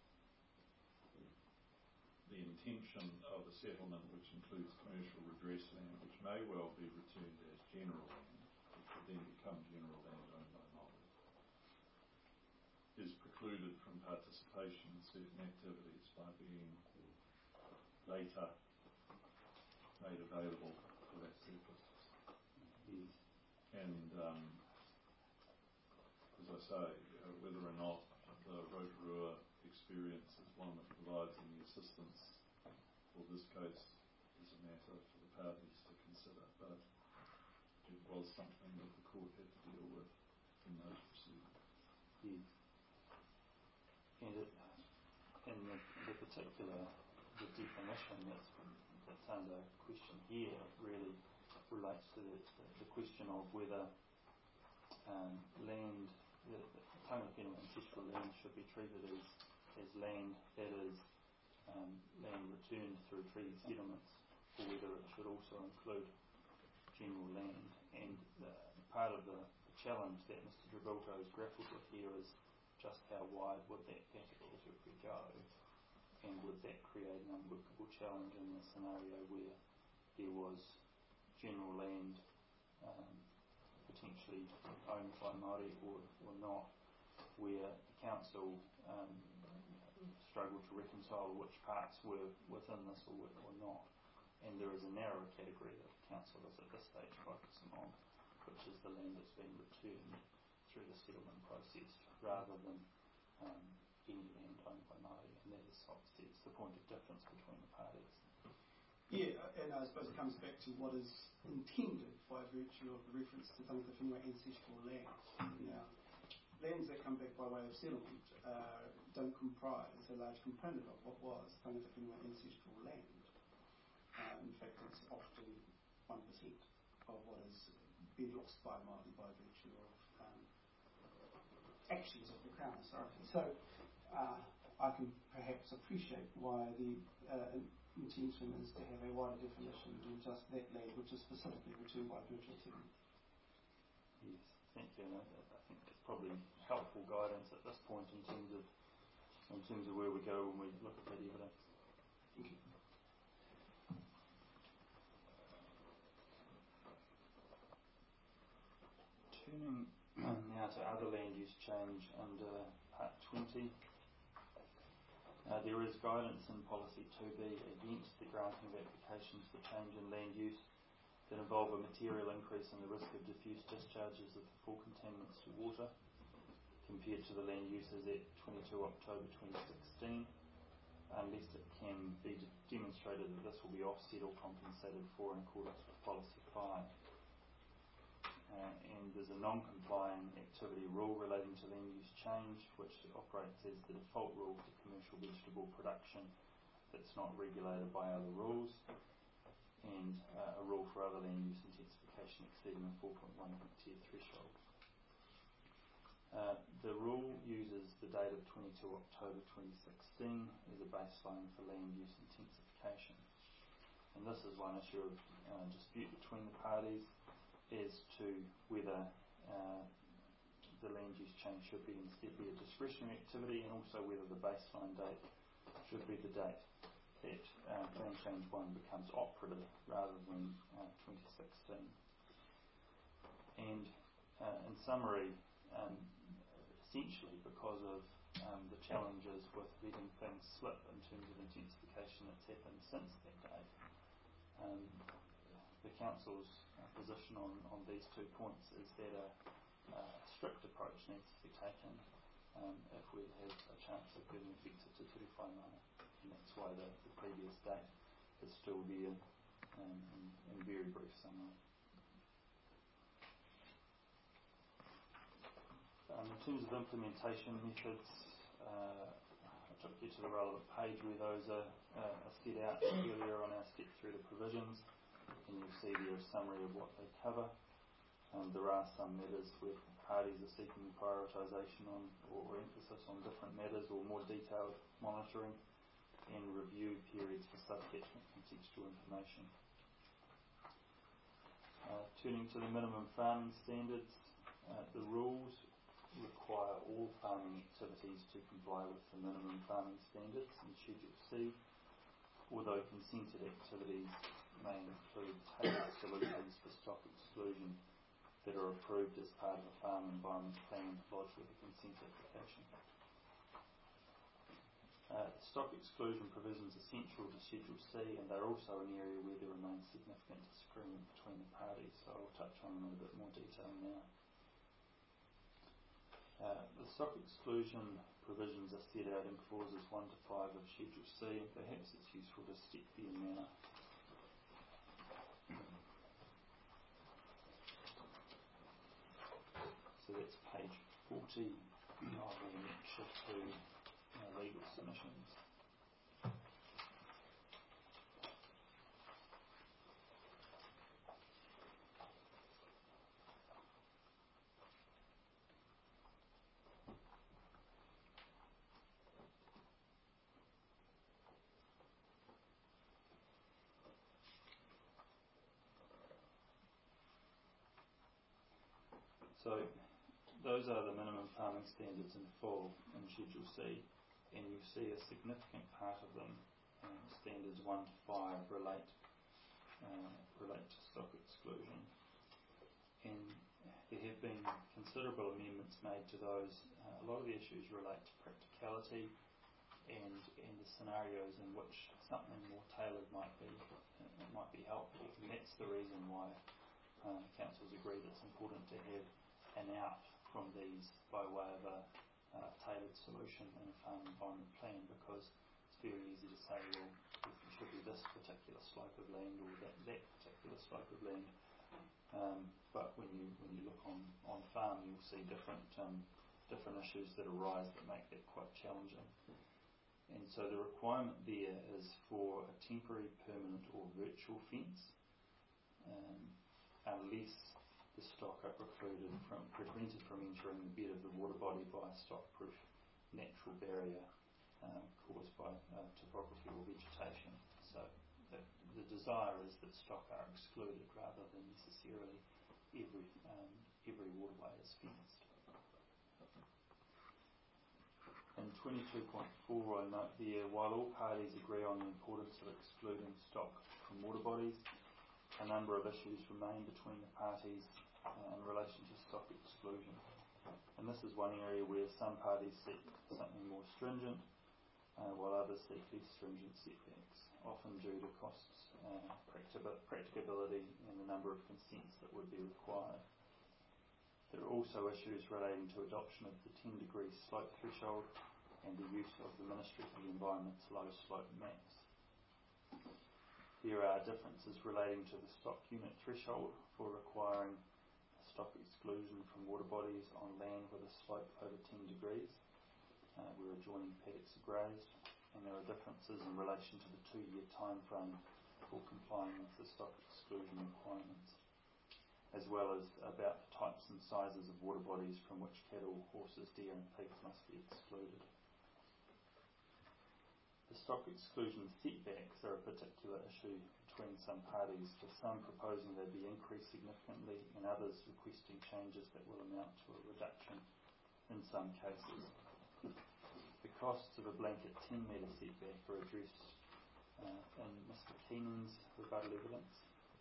S1: the intention of a settlement which includes commercial redress land, which may well be returned as general land, which would then become general land owned by Māori, is precluded from participation in certain activities by being later made available for that purpose.
S3: Yes.
S1: And um, as I say, uh, whether or not the Rotorua experience is one that provides any assistance for this case is a matter for the parties to consider, but it was something that the court had to deal with in those proceedings.
S3: Yes. And it, in the, the particular the definition that's, that's under question here really relates to the, the question of whether um, land, the, the tangawhine ancestral land should be treated as, as land that is um, land returned through treaty settlements, or whether it should also include general land. And the, part of the, the challenge that Mister Trebilco has grappled with here is just how wide would that category go, and would that create an unworkable challenge in a scenario where there was general land um, potentially owned by Māori or, or not, where the council um, struggled to reconcile which parts were within this or, or not. And there is a narrower category that the council is at this stage focusing on, which is the land that's been returned through the settlement process rather than um, any land owned by Māori. And that is obviously it's the point of difference between the parties.
S4: Yeah, and I suppose it comes back to what is intended by virtue of the reference to tangata whenua ancestral land. Now, lands that come back by way of settlement uh, don't comprise a large component of what was tangata whenua ancestral land. Uh, in fact, it's often one percent of what has been lost by Māori by virtue of um, actions of the Crown Authority. So, uh, I can perhaps appreciate why the uh, intention is to have a wider definition than just that land which is specifically returned by virtue of settlement.
S3: Yes, thank you. And I, I think it's probably helpful guidance at this point in terms of in terms of where we go when we look at that evidence.
S4: Thank you.
S3: Turning now to other land use change under Part twenty. Uh, there is guidance in Policy two B against the granting of applications for change in land use that involve a material increase in the risk of diffuse discharges of the full contaminants to water compared to the land uses at twenty-two October twenty sixteen, unless it can be de- demonstrated that this will be offset or compensated for in accordance with Policy five. uh, and there's a non-complying activity rule relating to land use change, which operates as the default rule for commercial vegetable production that's not regulated by other rules, and uh, a rule for other land use intensification exceeding the four point one hectare threshold. Uh, the rule uses the date of twenty-two October twenty sixteen as a baseline for land use intensification. And this is one issue of uh, dispute between the parties as to whether uh, the land use change should be instead be a discretionary activity, and also whether the baseline date should be the date that uh, plan change one becomes operative rather than uh, twenty sixteen. And uh, in summary, um, essentially because of um, the challenges with letting things slip in terms of intensification that's happened since that date, um, the Council's uh, position on, on these two points is that a, a strict approach needs to be taken um, if we have a chance of giving effect to Te Ture Whaimana. And that's why the, the previous date is still there um, in, in very brief summary. Um, in terms of implementation methods, uh, I took you to the relevant page where those are, uh, are set out earlier on our step through the provisions, and you'll see there a summary of what they cover. Um, there are some matters where parties are seeking prioritisation on or emphasis on different matters or more detailed monitoring and review periods for subcatchment contextual information. Uh, turning to the minimum farming standards, uh, the rules require all farming activities to comply with the minimum farming standards in Schedule C, although consented activities may include tailored solutions for stock exclusion that are approved as part of a farm environment plan lodged with a consent application. Uh, stock exclusion provisions are central to Schedule C, and they're also an area where there remains significant disagreement between the parties, so I'll touch on them in a bit more detail now. Uh, the stock exclusion provisions are set out in clauses one to five of Schedule C, and perhaps it's useful to step there now. So that's page forty of the annexure to uh, legal submissions. So those are the minimum farming standards in full in Schedule C, and you see a significant part of them, um, standards one to five, relate uh, relate to stock exclusion. And there have been considerable amendments made to those. Uh, a lot of the issues relate to practicality and and the scenarios in which something more tailored might be uh, might be helpful. And that's the reason why uh, councils agree that it's important to have an out from these by way of a uh, tailored solution in a farm environment plan, because it's very easy to say, well, it should be this particular slope of land or that, that particular slope of land. Um, but when you when you look on, on farm, you'll see different um, different issues that arise that make that quite challenging. And so the requirement there is for a temporary, permanent or virtual fence, um, unless the stock are precluded from, prevented from entering the bed of the water body by a stock-proof natural barrier um, caused by uh, topography or vegetation. So the, the desire is that stock are excluded rather than necessarily every um, every waterway is fenced. In twenty-two point four, I note there, while all parties agree on the importance of excluding stock from water bodies, a number of issues remain between the parties uh, in relation to stock exclusion. And this is one area where some parties seek something more stringent, uh, while others seek less stringent setbacks, often due to costs, uh, practicability and the number of consents that would be required. There are also issues relating to adoption of the ten degree slope threshold and the use of the Ministry for the Environment's low slope maps. There are differences relating to the stock unit threshold for requiring stock exclusion from water bodies on land with a slope over ten degrees, uh, where adjoining paddocks are grazed, and there are differences in relation to the two-year time frame for complying with the stock exclusion requirements, as well as about the types and sizes of water bodies from which cattle, horses, deer and pigs must be excluded. The stock exclusion setbacks are a particular issue between some parties, with some proposing they be increased significantly and others requesting changes that will amount to a reduction in some cases. The costs of a blanket ten metre setback are addressed uh, in Mister Keenan's rebuttal evidence,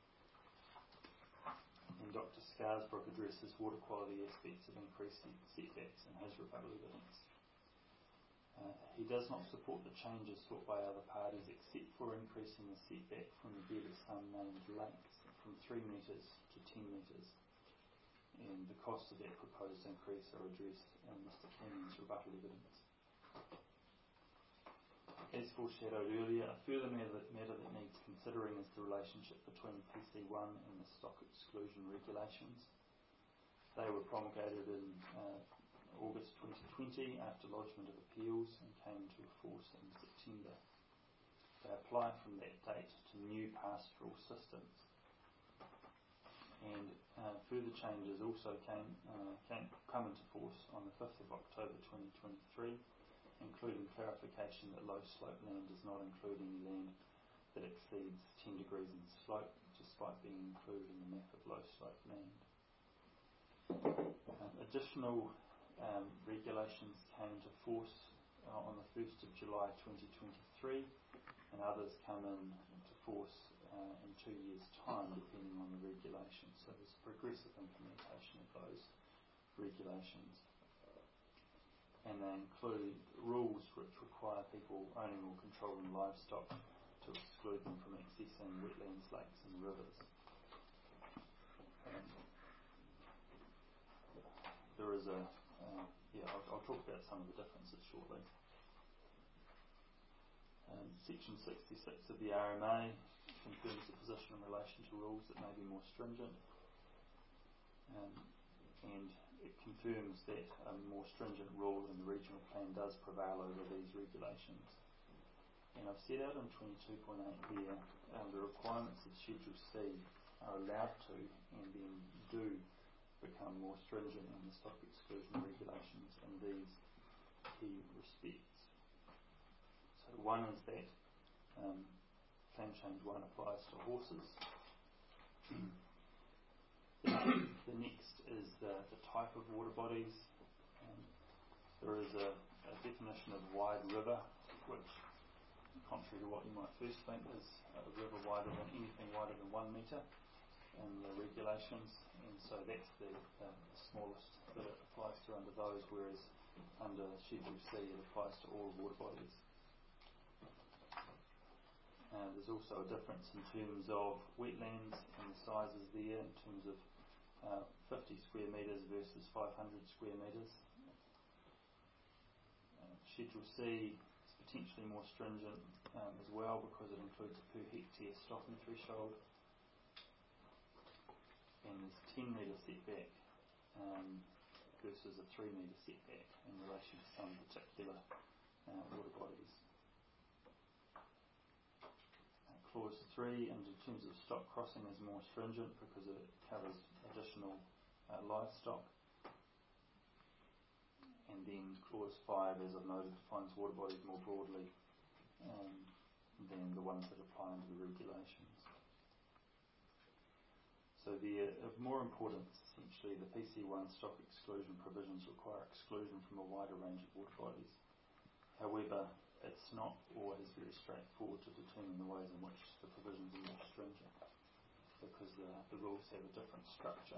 S3: and Doctor Scarsbrook addresses water quality aspects of increasing setbacks in his rebuttal evidence. Uh, he does not support the changes sought by other parties except for increasing the setback from the bed of some named lakes from three metres to ten metres, and the costs of that proposed increase are addressed in Mister Keenan's rebuttal evidence. As foreshadowed earlier, a further matter, matter that needs considering is the relationship between P C one and the stock exclusion regulations. They were promulgated in uh, August twenty twenty after lodgement of appeals and came into force in September. They apply from that date to new pastoral systems. And uh, further changes also came, uh, came come into force on the fifth of October twenty twenty-three, including clarification that low slope land does not include any land that exceeds ten degrees in slope, despite being included in the map of low slope land. Um, additional um, regulations came to force uh, on the first of July twenty twenty-three, and others come in to force uh, in two years' time, depending on the regulations. So there's progressive implementation of those regulations. And they include rules which require people owning or controlling livestock to exclude them from accessing wetlands, lakes and rivers. Um, there is a, uh, yeah, I'll, I'll talk about some of the differences shortly. Um, Section sixty-six of the R M A confirms the position in relation to rules that may be more stringent, um, and it confirms that a more stringent rule in the regional plan does prevail over these regulations. And I've set out in twenty-two point eight here um, the requirements of Schedule C are allowed to and then do become more stringent in the stock exclusion regulations in these key respects. So one is that um, Plan Change one applies to horses. The next is the, the type of water bodies. Um, there is a, a definition of wide river, which, contrary to what you might first think, is a river wider than anything wider than one metre in the regulations, and so that's the, the, the smallest that it applies to under those, whereas under Schedule C it applies to all water bodies. Uh, there's also a difference in terms of wetlands and the sizes there, in terms of uh, fifty square metres versus five hundred square metres. Uh, Schedule C is potentially more stringent um, as well, because it includes a per hectare stocking threshold, and there's ten metre setback um, versus a three metre setback in relation to some particular uh, water bodies. Clause three, and in terms of stock crossing, is more stringent because it covers additional uh, livestock. And then clause five, as I've noted, defines water bodies more broadly um, than the ones that apply under the regulations. So the of more importance, essentially, the P C one stock exclusion provisions require exclusion from a wider range of water bodies. However, it's not always very straightforward to determine the ways in which the provisions are more stringent, because the, the rules have a different structure.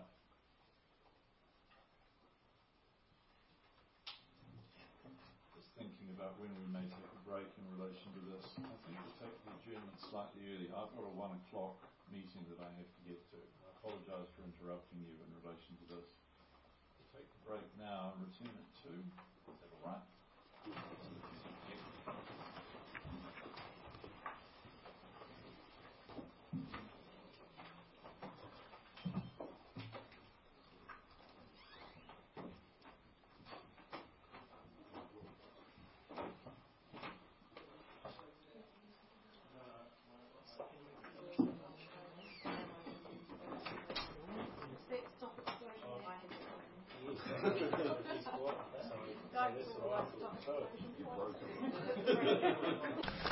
S1: Just thinking about when we may take a break in relation to this. I think we'll take the adjournment slightly early. I've got a one o'clock meeting that I have to get to. I apologise for interrupting you in relation to this. We'll take the break now and return at two. Is that all right?
S2: That's what I thought.